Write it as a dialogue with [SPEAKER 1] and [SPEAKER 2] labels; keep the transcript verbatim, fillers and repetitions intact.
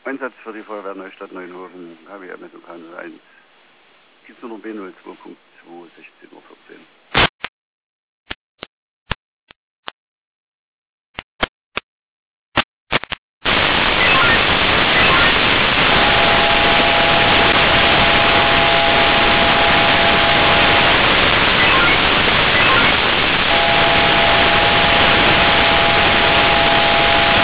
[SPEAKER 1] Einsatz für die Feuerwehr Neustadt Neuenhofen, H W M eins, Kieznummer B null zwei Punkt zwei, sechzehn Uhr vierzehn.